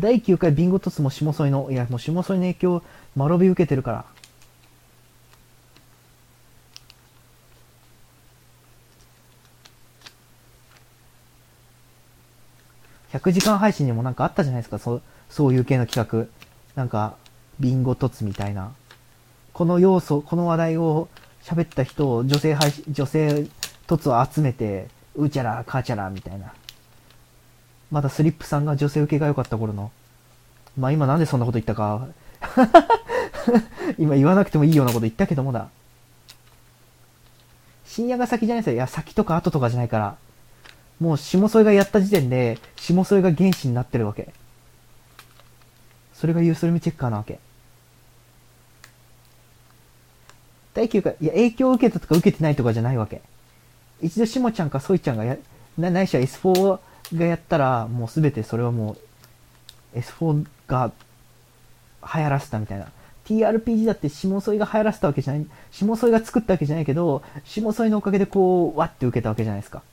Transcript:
第9回ビンゴトツも下添いの、いやもう下添いの影響、まろび受けてるから。100時間配信にもなんかあったじゃないですか、そういう系の企画。なんか、ビンゴトツみたいな。この要素、この話題を喋った人を、女性トツを集めて、うちゃら、かちゃら、みたいな。まだスリップさんが女性受けが良かった頃の。まあ今なんでそんなこと言ったか。今言わなくてもいいようなこと言ったけどもだ。深夜が先じゃないですよ。いや、先とか後とかじゃないから。もう下添がやった時点で、下添が原子になってるわけ。それがユーストリームチェッカーなわけ。第9回、いや、影響を受けたとか受けてないとかじゃないわけ。一度下ちゃんかソイちゃんがないしは S4 がやったら、もうすべてそれはもう、S4 が流行らせたみたいな。TRPG だって下添が流行らせたわけじゃない、下添が作ったわけじゃないけど、下添のおかげでこう、わって受けたわけじゃないですか。